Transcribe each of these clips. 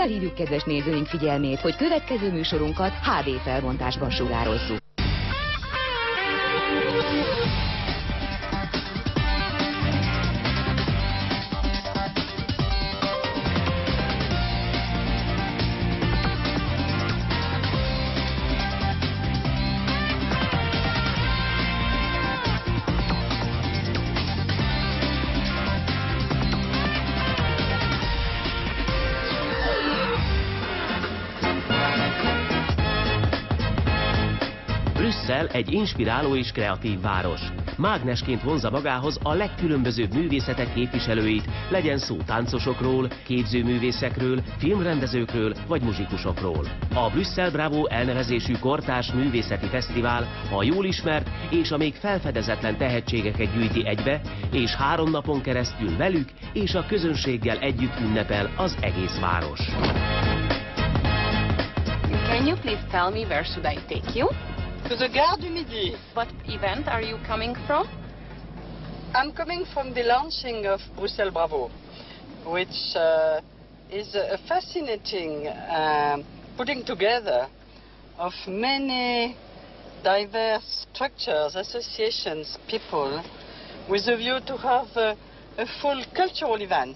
Felhívjuk kedves nézőink figyelmét, hogy következő műsorunkat HD felbontásban sugározzuk. Brüsszel egy inspiráló és kreatív város. Mágnesként vonza magához a legkülönbözőbb művészetek képviselőit, legyen szó táncosokról, képzőművészekről, filmrendezőkről vagy muzsikusokról. A Brüsszel Bravo elnevezésű kortárs művészeti fesztivál a jól ismert és a még felfedezetlen tehetségeket gyűjti egybe, és 3 napon keresztül velük és a közönséggel együtt ünnepel az egész város. Can you please tell me where should I take you? To the Gare du Midi. What event are you coming from? I'm coming from the launching of Bruxelles Bravo, which is a fascinating putting together of many diverse structures, associations, people, with a view to have a full cultural event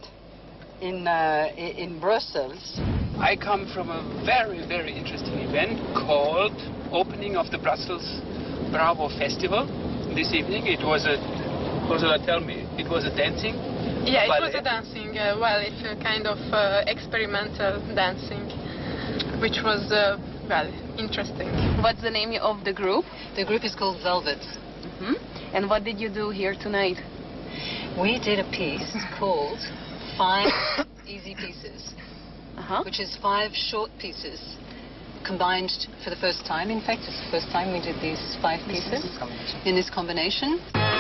in Brussels. I come from a very, very interesting event called Opening of the Brussels Bravo Festival. This evening it was a, Ursula, tell me, it was a dancing? Yeah, ballet. it was a dancing, well, it's a kind of experimental dancing, which was, well, interesting. What's the name of the group? The group is called Velvet. And what did you do here tonight? We did a piece called 5 Easy Pieces, which is 5 short pieces combined for the first time. In fact, it's the first time we did these 5 pieces in this combination.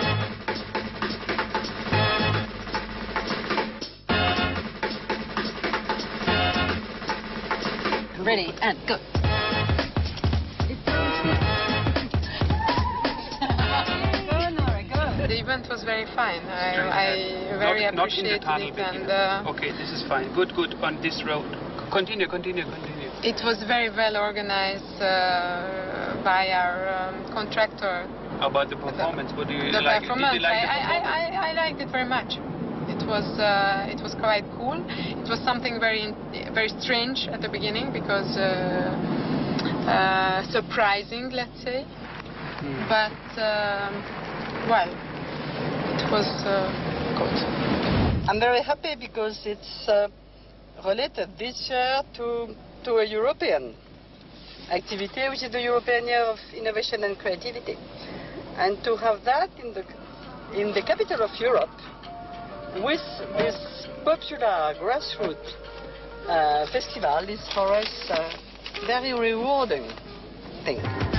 Ready, and go. The event was very fine. I very appreciated it, and okay, this is fine. Good, good on this road. Continue, continue, continue. it was very well organized by our contractor. How about the performance? What do you The like? performance, Did you like the performance? I liked it very much. It was quite cool. It was something very strange at the beginning because surprising, let's say. But well, it was good. I'm very happy because it's related this year to a European activity, which is the European Year of Innovation and Creativity. And to have that in the capital of Europe, with this popular grassroots festival, is for us a very rewarding thing.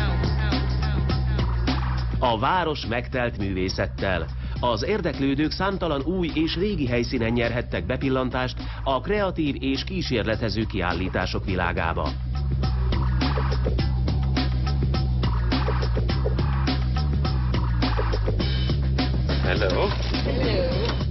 A város megtelt művészettel. Az érdeklődők számtalan új és régi helyszínen nyerhettek bepillantást a kreatív és kísérletező kiállítások világába. Hello. Hello.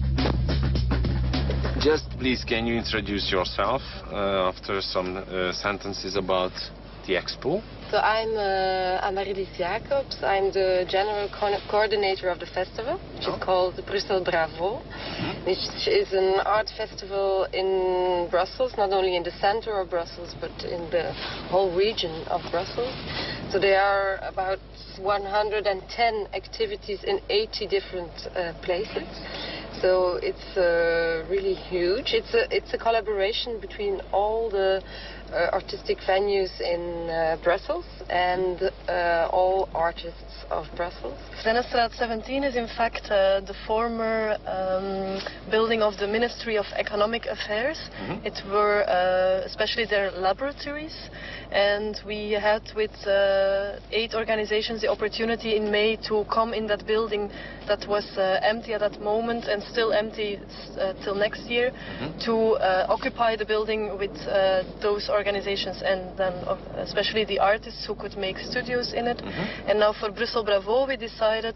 Just please, can you introduce yourself after some sentences about the expo? So I'm Amarilis Jacobs. I'm the general coordinator of the festival, which is called Brussels Bravo, which is an art festival in Brussels, not only in the center of Brussels, but in the whole region of Brussels. So there are about 110 activities in 80 different places. So it's really huge. It's a collaboration between all the artistic venues in Brussels and all artists of Brussels. Zennestraat 17 is in fact the former building of the Ministry of Economic Affairs. It were especially their laboratories, and we had with 8 organizations the opportunity in May to come in that building that was empty at that moment and still empty till next year, to occupy the building with those organizations, and then especially the artists who could make studios in it. And now for Brussels Bravo we decided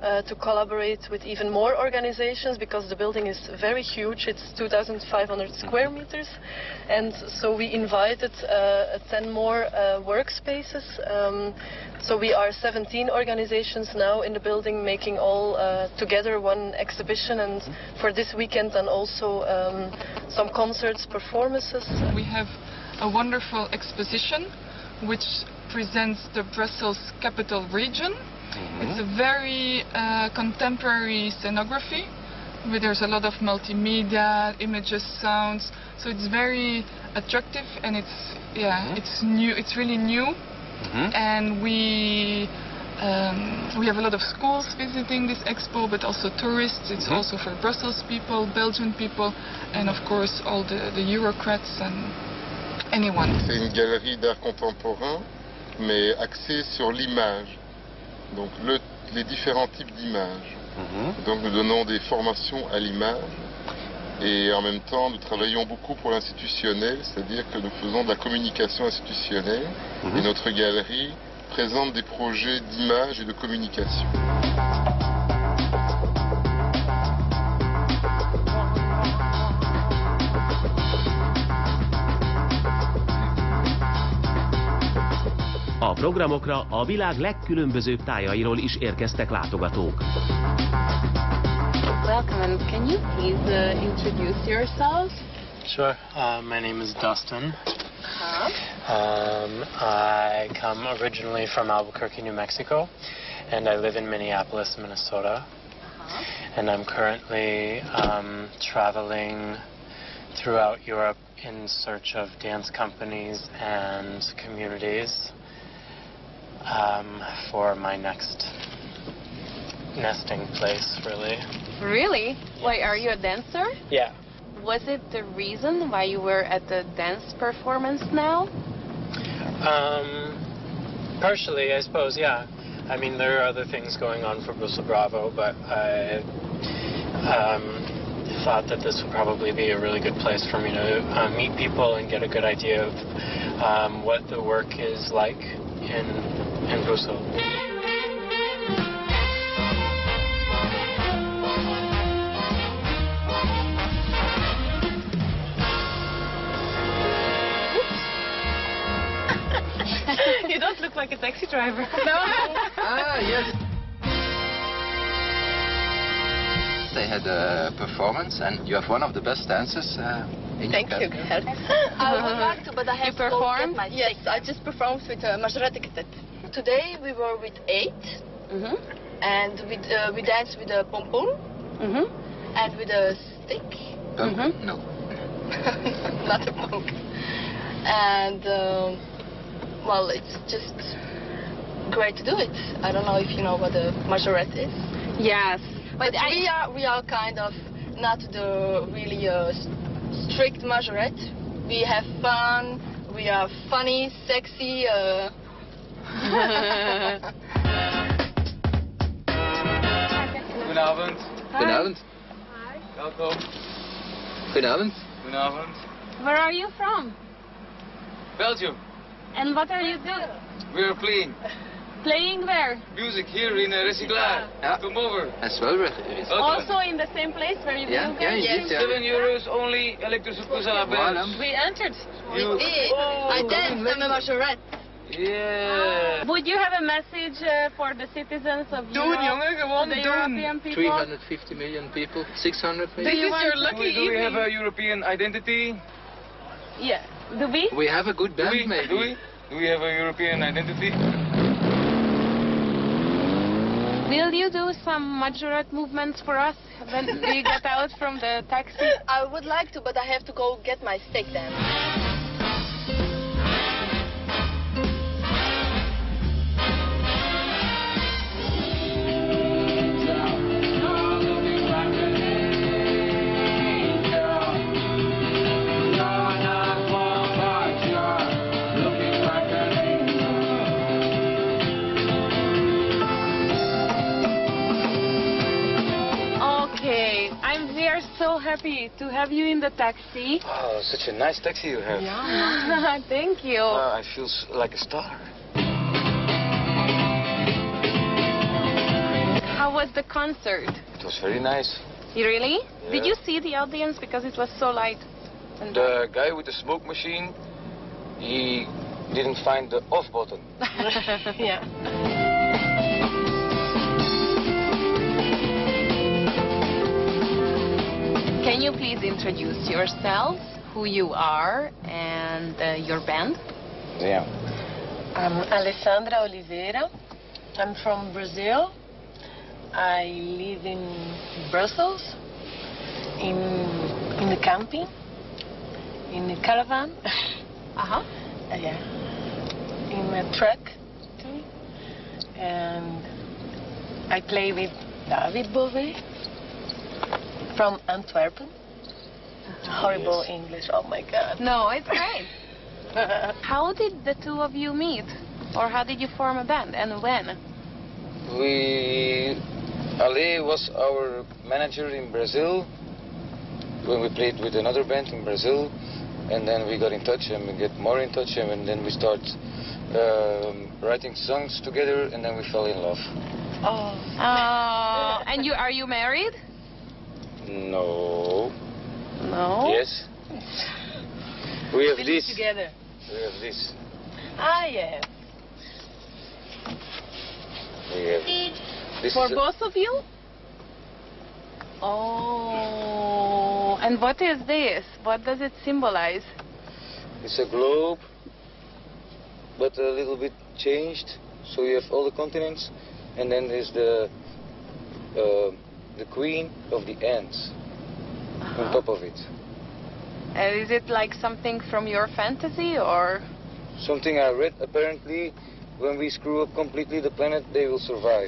to collaborate with even more organizations, because the building is very huge. It's 2,500 square meters, and so we invited 10 more workspaces. So we are 17 organizations now in the building, making all together one exhibition, and for this weekend, and also some concerts, performances. We have a wonderful exposition which presents the Brussels capital region. It's a very contemporary scenography, where there's a lot of multimedia, images, sounds, so it's very attractive, and it's new, it's really new. And we have a lot of schools visiting this expo, but also tourists. It's also for Brussels people, Belgian people, and of course all the Eurocrats and anyone. C'est une galerie d'art contemporain, mais axée sur l'image. Donc les différents types d'images. Donc nous donnons des formations à l'image, et en même temps nous travaillons beaucoup pour l'institutionnel, c'est-à-dire que nous faisons de la communication institutionnelle, et notre galerie présente des projets d'image et de communication. A programokra a világ legkülönbözőbb tájairól is érkeztek látogatók. Welcome, and can you please introduce yourself? Sure. My name is Dustin. I come originally from Albuquerque, New Mexico, and I live in Minneapolis, Minnesota. And I'm currently traveling throughout Europe in search of dance companies and communities for my next nesting place, really. Really? Why, are you a dancer? Yeah. Was it the reason why you were at the dance performance now? Partially, I suppose, yeah. I mean, there are other things going on for Brussels Bravo, but I thought that this would probably be a really good place for me to meet people and get a good idea of what the work is like in Brussels. You don't look like a taxi driver. No. Yes. They had a performance, and you have one of the best dancers in Thank your you, country. I would like to, but I have to perform. Yes, I just performed with Majorette Quartet. Today we were with 8, and we danced with a pom-pom, and with a stick. No. Not a pumpkin. And well, it's just great to do it. I don't know if you know what a majorette is. Yes. But we are kind of not the really strict majorette. We have fun. We are funny, sexy. Goedenavond. Goedenavond. Hi. Welkom. Goedenavond. Goedenavond. Where are you from? Belgium. And what are you doing? We are playing. Playing where? Music here in Recyclaar. Ja. Come over. En Zwelbrug. Also in the same place where you Ja, do ja, indeed, ja. €7 only elektrische Kuzala bells. We entered. I danced. I'm a majorette. Yeah. Would you have a message for the citizens of Doen, Europe? jongen, gewoon the doen. European people? 350 million people, 600 Do million. you want your lucky Do we have evening? a European identity? Yeah. Do we? We have a good band, maybe. Do we have a European identity? Will you do some majorette movements for us when we get out from the taxi? I would like to, but I have to go get my steak then. So happy to have you in the taxi. Oh, such a nice taxi you have. Yeah, thank you. I feel like a star. How was the concert? It was very nice. Really? Yeah. Did you see the audience because it was so light? And The guy with the smoke machine, he didn't find the off button. yeah. Can you please introduce yourself, who you are, and your band? Yeah. I'm Alessandra Oliveira. I'm from Brazil. I live in Brussels, in the camping, in the caravan. Yeah. In a truck too. And I play with David Bové from Antwerp. Horrible English, oh my God. No, it's great. How did the two of you meet? Or how did you form a band, and when? Ale was our manager in Brazil when we played with another band in Brazil, and then we got in touch and we get more in touch, and then we start writing songs together, and then we fell in love. And are you married? No. No? Yes. We have this. Together. We have this. Yeah. We have this. For both of you? Oh. And what is this? What does it symbolize? It's a globe, but a little bit changed. So you have all the continents, and then there's the queen of the ants on top of it. And is it like something from your fantasy, or? Something I read. Apparently, when we screw up completely the planet, they will survive.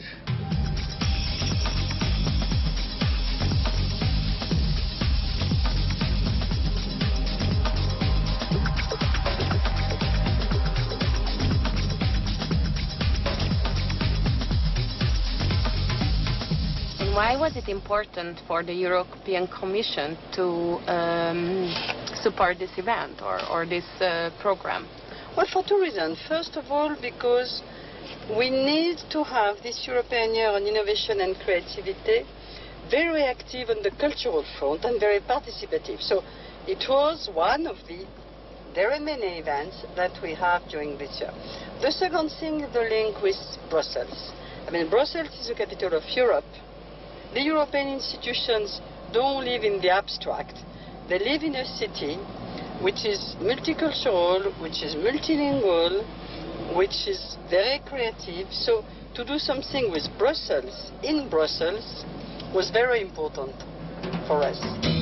Why was it important for the European Commission to support this event or this program? Well, for two reasons. First of all, because we need to have this European Year on Innovation and Creativity very active on the cultural front and very participative. So it was one of the very many events that we have during this year. The second thing is the link with Brussels. I mean, Brussels is the capital of Europe. The European institutions don't live in the abstract. They live in a city which is multicultural, which is multilingual, which is very creative. So to do something with Brussels, in Brussels, was very important for us.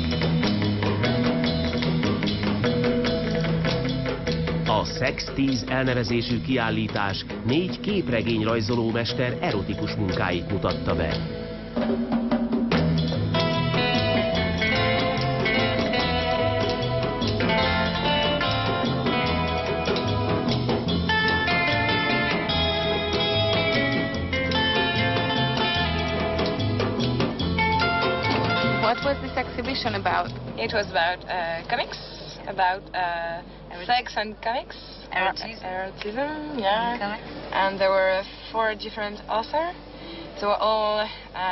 A Sex 10 elnevezésű kiállítás 4 képregényrajzolómester erotikus munkáit mutatta be. What was this exhibition about? It was about comics, about sex and comics. Erotism, yeah. And there were 4 different authors. They were all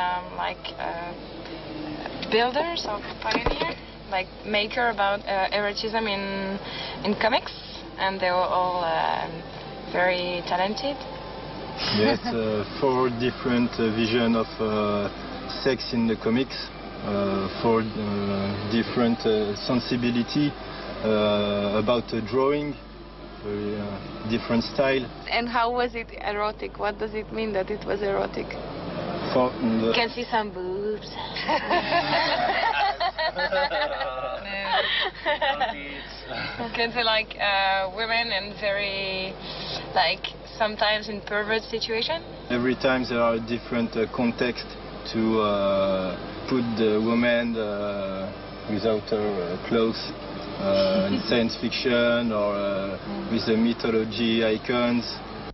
builders or pioneers, like maker about erotism in comics, and they were all very talented. Yes, 4 different visions of sex in the comics, 4 different sensibility about drawing, very different style. And how was it erotic? What does it mean that it was erotic? You can see some boobs. You can see like women in very sometimes in pervert situation. Every time there are different contexts to put the woman without her clothes in science fiction or with the mythology icons.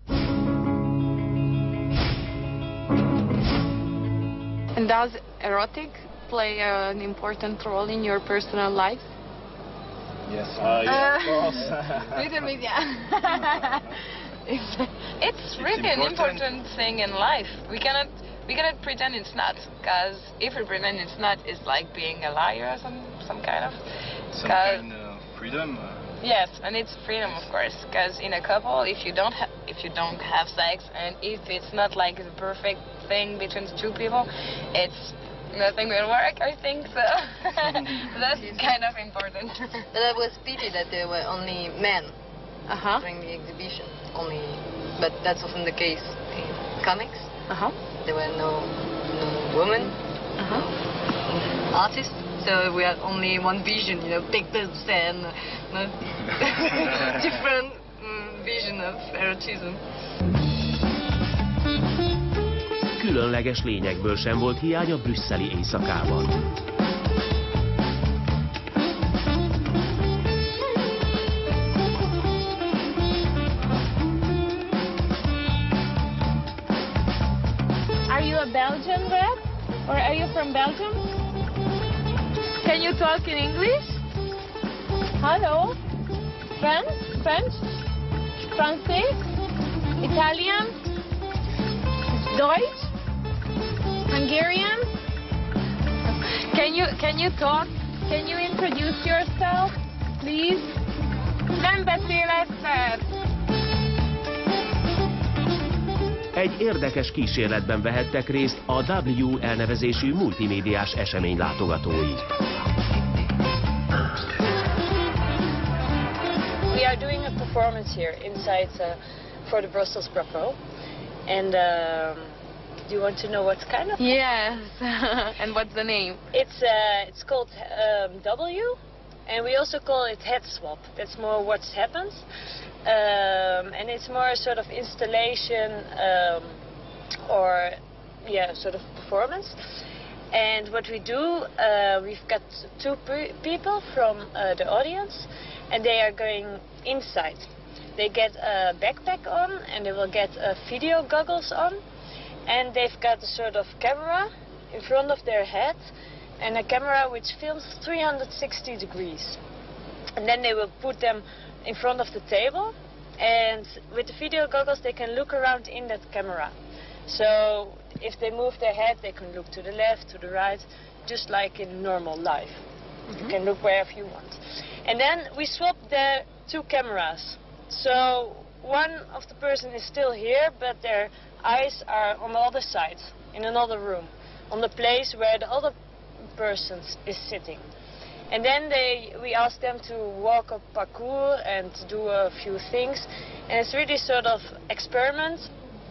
And does erotic play an important role in your personal life? Yes, yeah, of course. Little bit, yeah. It's really an important thing in life. We cannot we cannot pretend it's not, because if we pretend it's not, it's like being a liar or some kind of. Some kind of freedom. Yes, and it's freedom, of course, because in a couple, if you don't have sex, and if it's not like the perfect thing between the two people, it's nothing will work, I think, so that's kind of important. But it was pity that there were only men during the exhibition, but that's often the case in comics. There were no women, artists. So we had only one vision, pictures and different vision of erotism. Különleges lényekből sem volt hiány a brüsszeli éjszakában. Are you a Belgian rep? Or are you from Belgium? Can you talk in English? Hello? French? Français? Italian? Deutsch? Hungarian? Can you talk? Can you introduce yourself, please? Nem beszél egyszer. Egy érdekes kísérletben vehettek részt a W elnevezésű multimédiás esemény látogatói. We are doing a performance here inside for the Brussels Bravo, and do you want to know what kind of? Yes, and what's the name? It's called W, and we also call it head swap. That's more what happens, and it's more a sort of installation or sort of performance. And what we do, we've got two people from the audience, and they are going inside. They get a backpack on, and they will get video goggles on, and they've got a sort of camera in front of their head, and a camera which films 360 degrees. And then they will put them in front of the table, and with the video goggles they can look around in that camera. So if they move their head, they can look to the left, to the right, just like in normal life. You can look wherever you want. And then we swap the two cameras. So one of the person is still here, but their eyes are on the other side, in another room, on the place where the other person is sitting. And then we ask them to walk a parcours and to do a few things. And it's really sort of experiment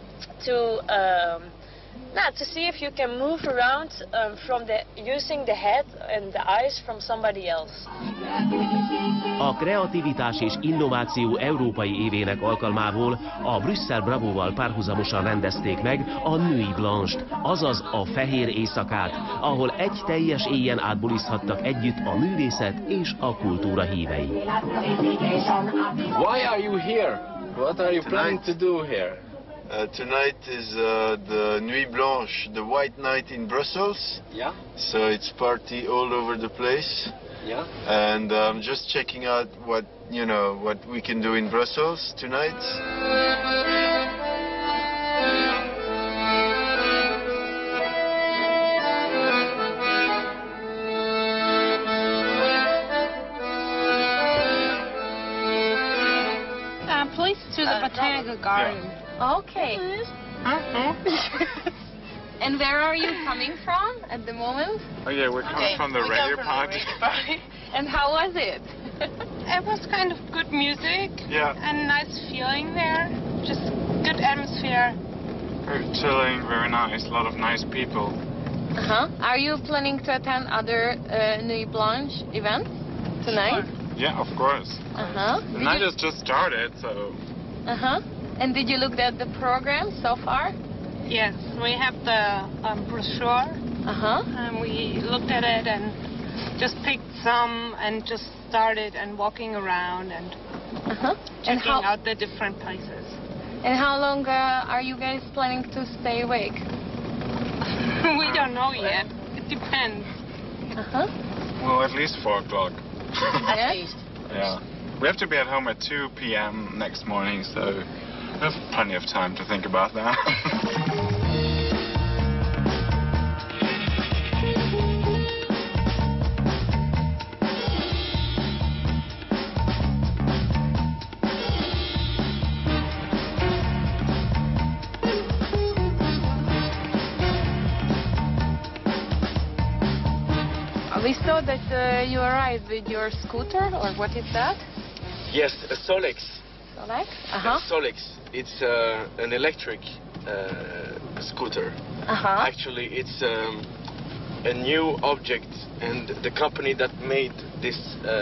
to see if you can move around using the head and the eyes from somebody else. A kreativitás és innováció európai évének alkalmából a Brüsszel Bravóval párhuzamosan rendezték meg a Nuit Blanche-t, azaz a fehér éjszakát, ahol egy teljes éjjel átbuliszhattak együtt a művészet és a kultúra hívei. Why are you here? What are you planning to do here? Tonight is the Nuit Blanche, the white night in Brussels. Yeah. So it's party all over the place. Yeah. And I'm just checking out what we can do in Brussels tonight. Please to the Botanical Garden. Yeah. Okay. And where are you coming from at the moment? Oh yeah, we're coming from the radio party. And how was it? It was kind of good music. Yeah. And nice feeling there. Just good atmosphere. Very chilling, very nice, a lot of nice people. Are you planning to attend other Nuit Blanche events tonight? Sure. Yeah, of course. The night has just started, so... And did you look at the program so far? Yes, we have the brochure. And we looked at it and just picked some and just started and walking around and checking out the different places. And how long are you guys planning to stay awake? We don't know yet. It depends. Well, at least 4 o'clock. At least. Yeah. We have to be at home at 2 p.m. next morning, so we have plenty of time to think about that. We saw that you arrived with your scooter, or what is that? Yes, a Solex. Solex? Solex. It's an electric scooter. Actually, it's a new object, and the company that made this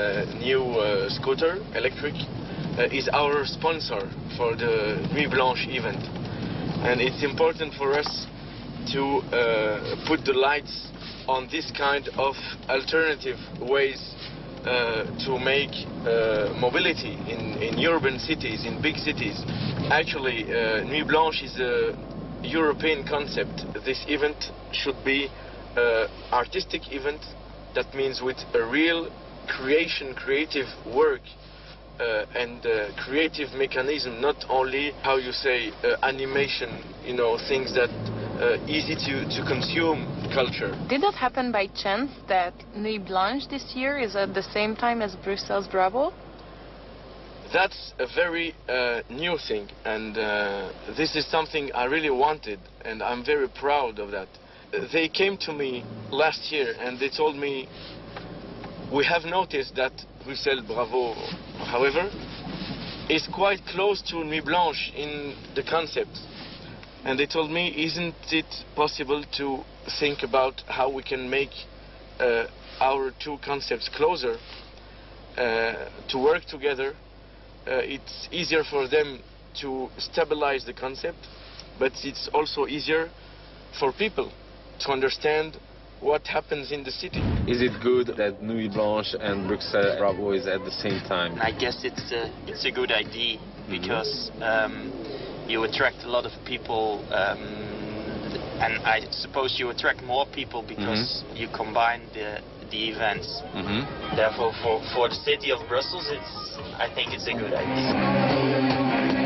new scooter, electric, is our sponsor for the Nuit Blanche event. And it's important for us to put the lights on this kind of alternative ways to make mobility in urban cities, in big cities. Actually, Nuit Blanche is a European concept. This event should be an artistic event. That means with a real creative work and creative mechanism, not only, how you say, animation, you know, things that easy to consume culture. Did it happen by chance that Nuit Blanche this year is at the same time as Brussels Bravo? That's a very new thing, and this is something I really wanted, and I'm very proud of that. They came to me last year and they told me, we have noticed that Bruxelles Bravo, however, is quite close to Nuit Blanche in the concept. And they told me, isn't it possible to think about how we can make our two concepts closer, to work together? It's easier for them to stabilize the concept, but it's also easier for people to understand what happens in the city. Is it good that Nuit Blanche and Bruxelles Bravo is at the same time? I guess it's a good idea because you attract a lot of people, and I suppose you attract more people because you combine the events. Therefore, for the city of Brussels, I think it's a good idea.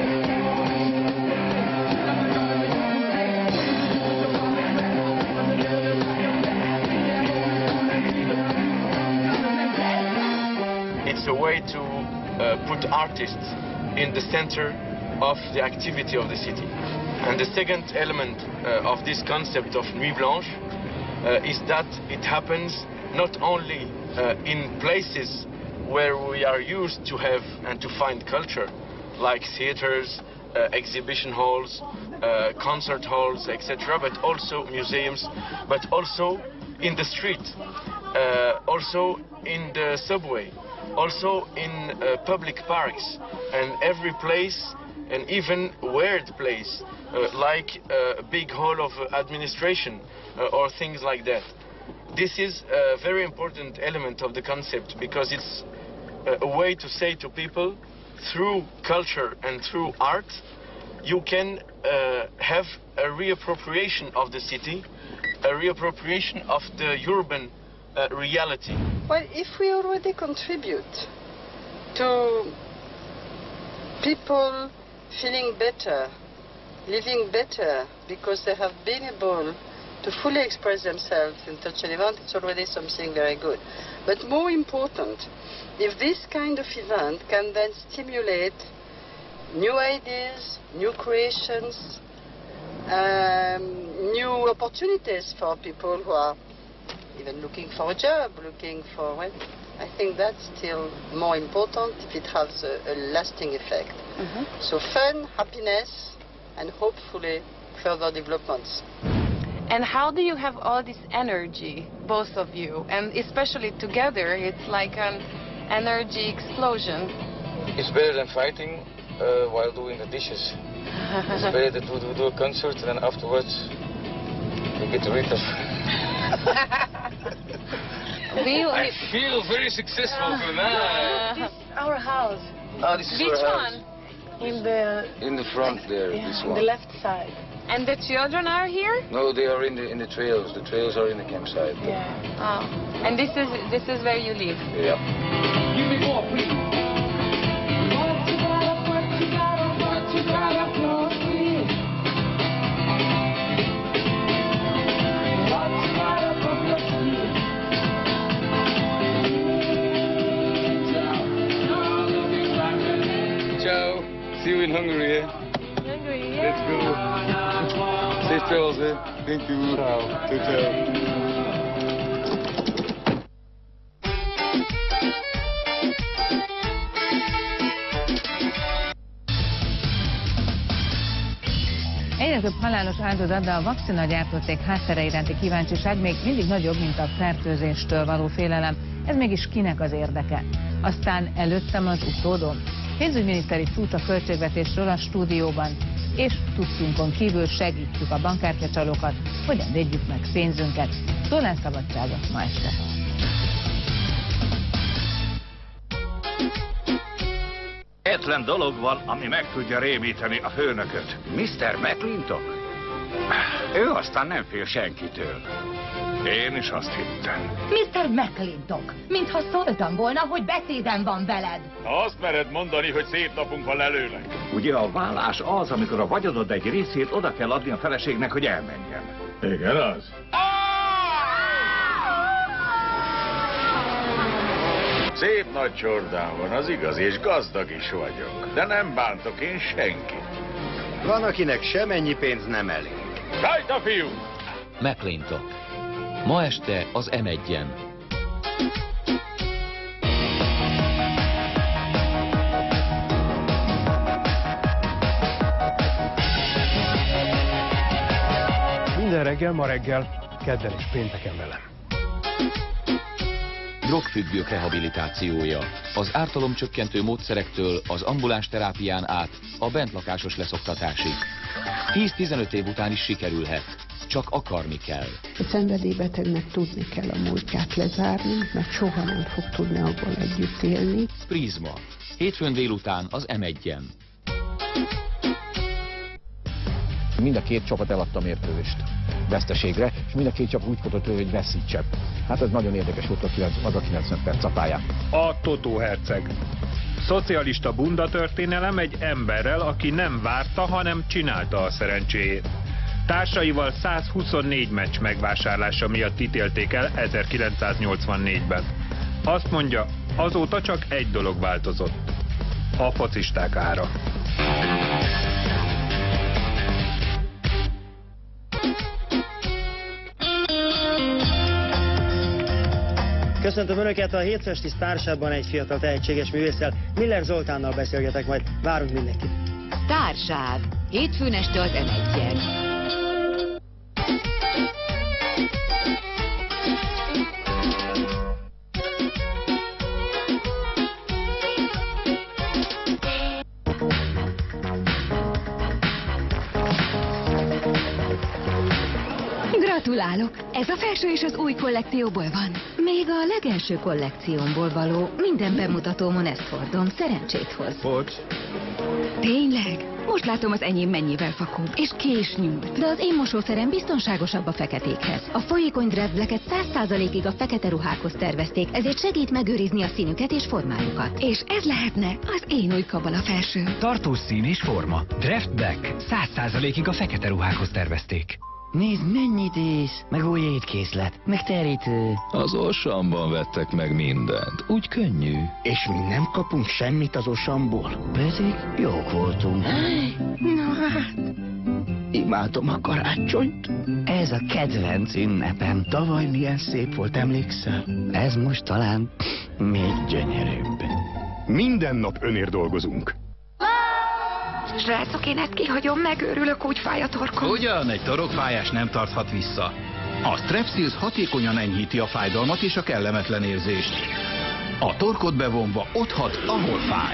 It's a way to put artists in the center of the activity of the city. And the second element of this concept of Nuit Blanche is that it happens not only in places where we are used to have and to find culture, like theaters, exhibition halls, concert halls, etc., but also museums, but also in the street, also in the subway, also in public parks, and every place, and even weird place, like a big hall of administration or things like that. This is a very important element of the concept because it's a way to say to people, through culture and through art, you can have a reappropriation of the city, a reappropriation of the urban reality. Well, if we already contribute to people feeling better, living better, because they have been able to fully express themselves in such an event, it's already something very good. But more important, if this kind of event can then stimulate new ideas, new creations, new opportunities for people who are even looking for a job, looking for, well, I think that's still more important if it has a lasting effect. So fun, happiness, and hopefully further developments. And how do you have all this energy, both of you? And especially together, it's like an energy explosion. It's better than fighting while doing the dishes. It's better to do a concert and then afterwards you get rid of. I feel very successful tonight. This is our house. Oh, this is Which our house. one? In the front there, yeah, this on one. the left side. And the children are here? No, they are in the trails. The trails are in the campsite. Yeah. Oh. And this is where you live? Yeah. Give me more, please. Ciao. See you in Hungary, eh? Hungary, yeah. Let's go. Safe travels, eh? Thank you. Ciao. Ciao, ciao. Egyre több halálos áldozat, de a vakcinagyártó cég háttere iránti kíváncsiság még mindig nagyobb, mint a fertőzéstől való félelem. Ez mégis kinek az érdeke? Aztán előttem az utódom. Pénzügyminiszteri Fut a költségvetésről a stúdióban, és tudtunkon kívül segítjük a bankkártyacsalókat, hogyan védjük meg pénzünket. Szólásszabadsága ma este. Egyetlen dolog van, ami meg tudja rémíteni a főnököt. Mr. McClintock. Ő aztán nem fél senkitől. Én is azt hittem. Mr. McClintock, mintha szóltam volna, hogy beszédem van veled. Azt mered mondani, hogy szép napunk van előleg. Ugye a vállás az, amikor a vagyonod egy részét oda kell adni a feleségnek, hogy elmenjen. Igen, az. Szép nagy csordám van, az igaz, és gazdag is vagyok. De nem bántok én senkit. Van, akinek semennyi pénz nem elég. Rajta, fiú! McClintock. Ma este az M1-en. Minden reggel, ma reggel, kedden és pénteken velem. Drogfüggők rehabilitációja. Az ártalomcsökkentő módszerektől az ambuláns terápián át a bentlakásos leszoktatásig. 10-15 év után is sikerülhet. Csak akarni kell. A szenvedélybetegnek tudni kell a múltját lezárni, mert soha nem fog tudni abból együtt élni. Prizma. Hétfőn délután az M1-en. Mind a két csapat eladta a mérkőzést veszteségre, és mind a két csapat úgy futott ő, hogy veszítsen. Hát ez nagyon érdekes volt az a 90 perc a pályán. A Totó herceg. Szocialista bunda történelem egy emberrel, aki nem várta, hanem csinálta a szerencséjét. Társaival 124 meccs megvásárlása miatt ítélték el 1984-ben. Azt mondja, azóta csak egy dolog változott. A focisták ára. Köszöntöm Önöket, a Hétfesti Sztárságban egy fiatal tehetséges művésszel, Miller Zoltánnal beszélgetek majd. Várunk mindenkit. Sztárság. Hétfőn este az M1-en. Gratulálok! Ez a felső is az új kollekcióból van. Még a legelső kollekciómból való. Minden bemutatómon ezt hordom. Szerencsét hoz. Bocs. Tényleg? Most látom, az enyém mennyivel fakóbb, és ki is nyúlt. De az én mosószerem biztonságosabb a feketékhez. A folyékony Dress Blacket 100%-ig a fekete ruhákhoz tervezték, ezért segít megőrizni a színüket és formájukat. És ez lehetne az én új kabala felső. Tartós szín és forma. Dress Black 100%-ig a fekete ruhákhoz tervezték. Nézd, mennyit ész, meg új étkészlet, meg terítő. Az Auchanban vettek meg mindent, úgy könnyű. És mi nem kapunk semmit az Auchanból? Pedig jók voltunk. Na hát, imádom a karácsonyt. Ez a kedvenc ünnepem. Tavaly milyen szép volt, emlékszel? Ez most talán még gyönyörűbb. Minden nap önért dolgozunk. Srácok, én ezt kihagyom, megőrülök, úgy fáj a torkom. Ugyan, egy torokfájás nem tarthat vissza. A Strepsils hatékonyan enyhíti a fájdalmat és a kellemetlen érzést. A torkot bevonva ott hat, ahol fáj.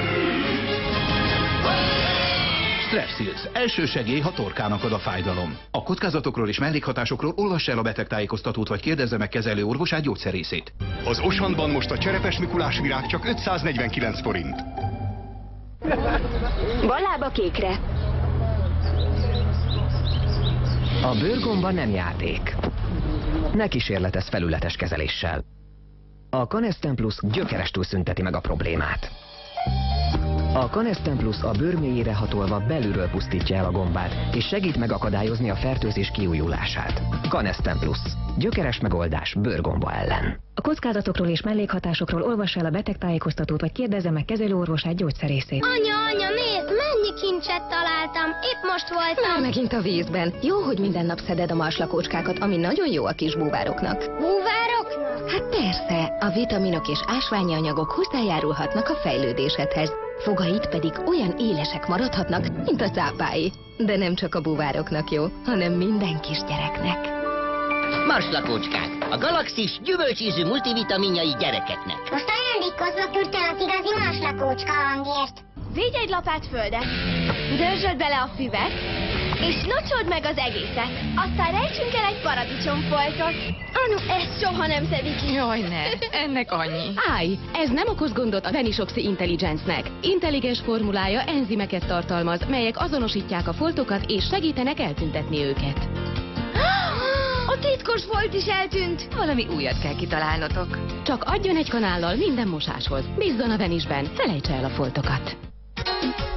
Strepsils, első segély, ha torkának ad a fájdalom. A kockázatokról és mellékhatásokról olvass el a betegtájékoztatót, vagy kérdezze meg kezelő orvosát, gyógyszerészét. Az Auchanban most a cserepes Mikulás virág csak 549 forint. Ballába kékre. A bőrgomba nem játék. Ne kísérletezz felületes kezeléssel. A Canesten Plus gyökerestül szünteti meg a problémát. A Canesten Plus a bőr mélyére hatolva belülről pusztítja el a gombát, és segít megakadályozni a fertőzés kiújulását. Canesten Plus. Gyökeres megoldás bőrgomba ellen. A kockázatokról és mellékhatásokról olvass el a betegtájékoztatót, vagy kérdezze meg kezelőorvosát, gyógyszerészét. Anya, nézd, mennyi kincset találtam. Épp most voltam. Már megint a vízben. Jó, hogy minden nap szeded a marslakócskákat, ami nagyon jó a kis búvároknak. Búvároknak? Hát persze, a vitaminok és ásványi anyagok hozzájárulhatnak a fejlődésedhez. Fogait pedig olyan élesek maradhatnak, mint a cápái. De nem csak a búvároknak jó, hanem minden kisgyereknek. Marslakócskák, a galaxis gyümölcsízű multivitaminjai gyerekeknek. Most ajándékozva küldtelek igazi marslakócska hangért. Vigy egy lapát földet, dörzsöld bele a füvet, és locsold meg az egészet. Aztán rejtsünk el egy paradicsomfoltot. Anu, ezt soha nem szedik ki. Jaj, ne, ennek annyi. Állj, ez nem okoz gondot a Venisoxy Intelligence-nek. Intelligens formulája enzimeket tartalmaz, melyek azonosítják a foltokat és segítenek eltüntetni őket. A titkos folt is eltűnt. Valami újat kell kitalálnotok. Csak adjon egy kanállal minden mosáshoz. Bízzon a Venisben, felejtse el a foltokat.